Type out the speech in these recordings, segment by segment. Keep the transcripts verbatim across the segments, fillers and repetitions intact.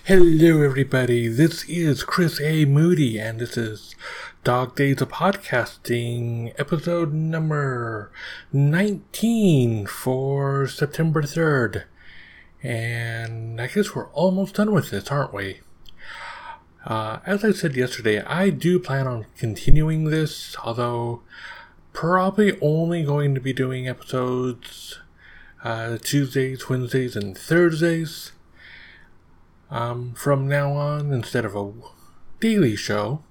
Hello everybody, this is Chris A. Moody, and this is Dog Days of Podcasting, episode number nineteen for September third. And I guess we're almost done with this, aren't we? Uh, as I said yesterday, I do plan on continuing this, although probably only going to be doing episodes uh, Tuesdays, Wednesdays, and Thursdays. Um, from now on, instead of a daily show.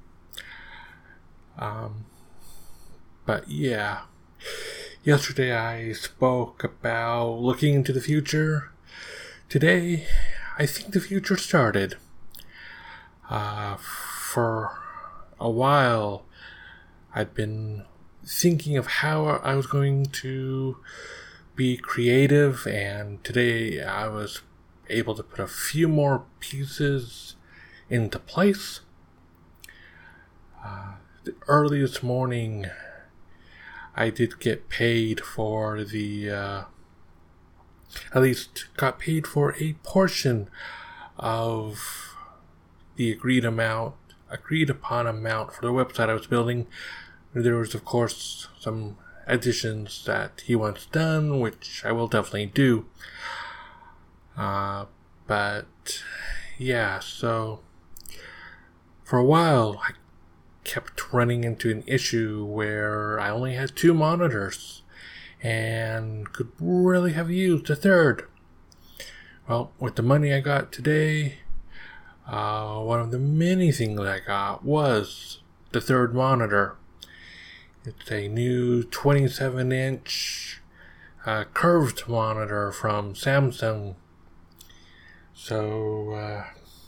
Um, but yeah, yesterday I spoke about looking into the future. Today, I think the future started. Uh, for a while, I'd been thinking of how I was going to be creative, and today I was able to put a few more pieces into place. Uh, early this morning, I did get paid for the, uh, at least got paid for a portion of the agreed amount, agreed upon amount for the website I was building. There was, of course, some additions that he wants done, which I will definitely do. Uh, but, yeah, so, for a while, I kept running into an issue where I only had two monitors, and could really have used a third. Well, with the money I got today, uh, one of the many things I got was the third monitor. It's a new twenty-seven inch, uh, curved monitor from Samsung. So, uh,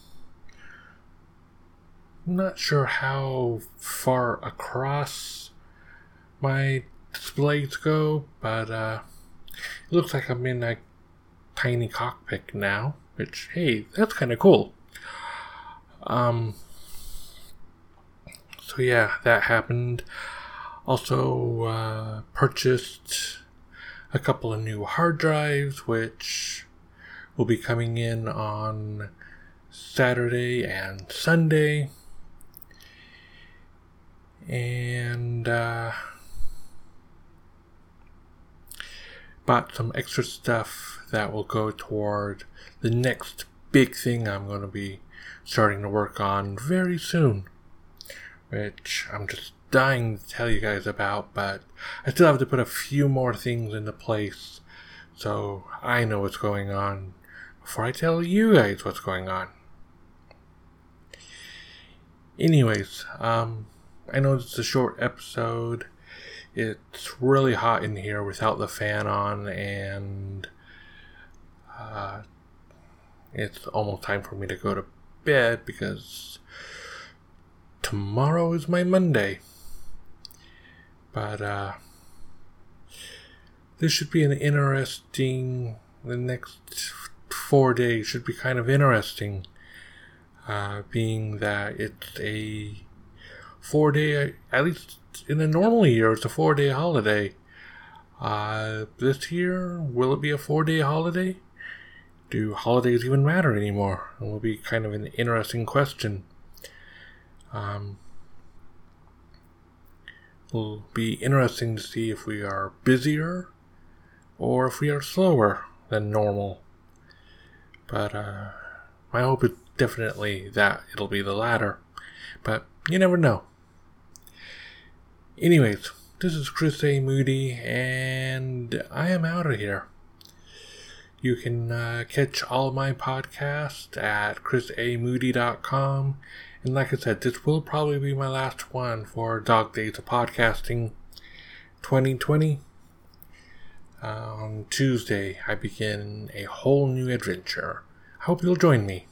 I'm not sure how far across my displays go, but uh, it looks like I'm in a tiny cockpit now, which, hey, that's kind of cool. Um, so yeah, that happened. Also, uh, purchased a couple of new hard drives, which will be coming in on Saturday and Sunday. And uh, bought some extra stuff that will go toward the next big thing I'm going to be starting to work on very soon, which I'm just dying to tell you guys about, but I still have to put a few more things into place so I know what's going on before I tell you guys what's going on. Anyways, um, I know it's a short episode. It's really hot in here without the fan on, and uh, it's almost time for me to go to bed because tomorrow is my Monday. But uh, this should be an interesting, the next four days should be kind of interesting, uh, being that it's a four day, at least in a normal year, it's a four day holiday. Uh, this year, will it be a four day holiday? Do holidays even matter anymore? It will be kind of an interesting question. Um, it'll be interesting to see if we are busier or if we are slower than normal. But uh, my hope is definitely that it'll be the latter. But you never know. Anyways, this is Chris A. Moody, and I am out of here. You can uh, catch all of my podcasts at chris a moody dot com. And like I said, this will probably be my last one for Dog Days of Podcasting twenty twenty. On Tuesday, I begin a whole new adventure. I hope you'll join me.